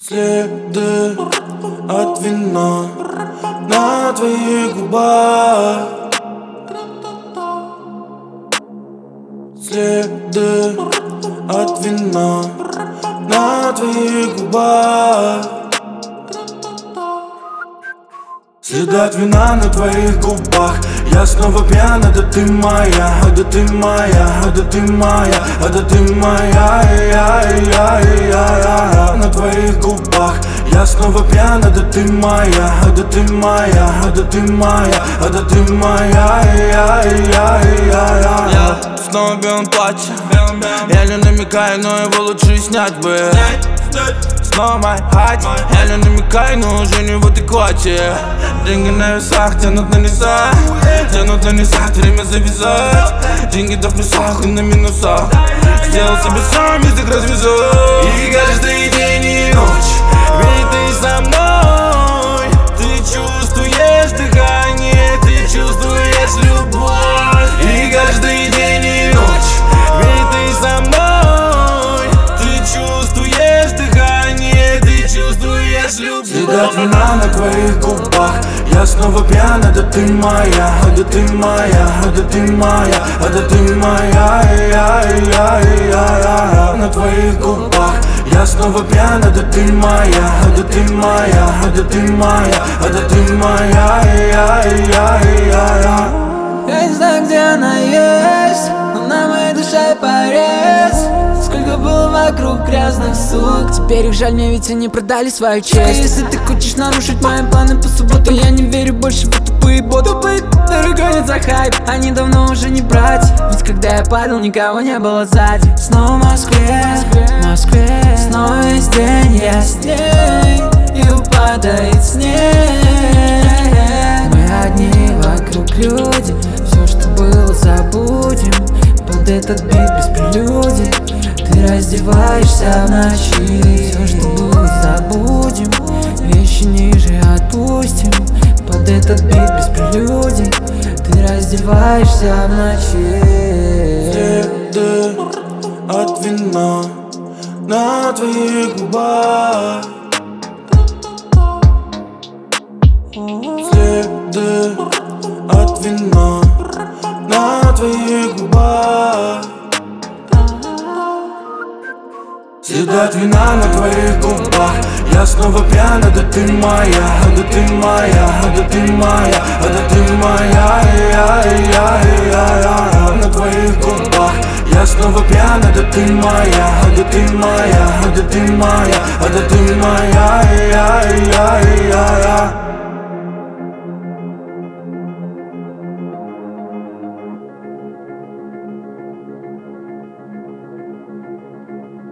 Следы от вина на твоих губах. Следы от вина на твоих губах. Следы от вина на твоих губах. Я снова пьян, да ты моя, да ты моя, да ты моя, да ты моя, на твоих губах. Я снова пьян, да ты моя, да ты моя, да ты моя, да ты моя, Я снова в белом платье. Я не намекаю, но его лучше снять бы. Снова мой хать. Я не намекаю, но уже не в адеквате. Деньги на весах тянут на низах. Тянут на низах, время завязать. Деньги да в плюсах и на минусах. Сделал себе сам, язык развязал. И каждый день и ночь ведь ты со мной. Ты чувствуешь дыхание, ты чувствуешь любовь. И каждый день и ночь ведь ты со мной. Ты чувствуешь дыхание, ты чувствуешь любовь. Следы от вина на твоих губах. Я снова пьян, да ты моя, да ты моя, да ты моя, да ты моя, на твоих губах. Я снова пьян, да ты моя, да ты моя, да ты моя, да ты моя, Я не знаю, где она есть, но на моей душе порез. Сколько было вокруг грязных сук, теперь их жаль, мне ведь они продали свою честь. Если ты хочешь нарушить мои планы по субботам, я не верю больше в тупые боты. Гонят за хайп, они давно уже не братья. Ведь когда я падал, никого не было сзади. Снова в Москве, снова весь день я с ней, и падает снег. Мы одни, вокруг люди, все, что было, забудем. Под этот бит без прелюдий ты раздеваешься в ночи. Все, что было, забудем. Вещи ниже отпустим. Под этот бит без прелюдий ты раздеваешься в ночи. Следы от вина на твоих губах. Следы от вина на твоих губах. Следы от вина на твоих губах. Я снова пьян, да ты моя, да ты моя, да ты моя, да ты моя, на твоих губах. Я снова пьян, да ты моя, да ты моя, да ты моя, да ты моя,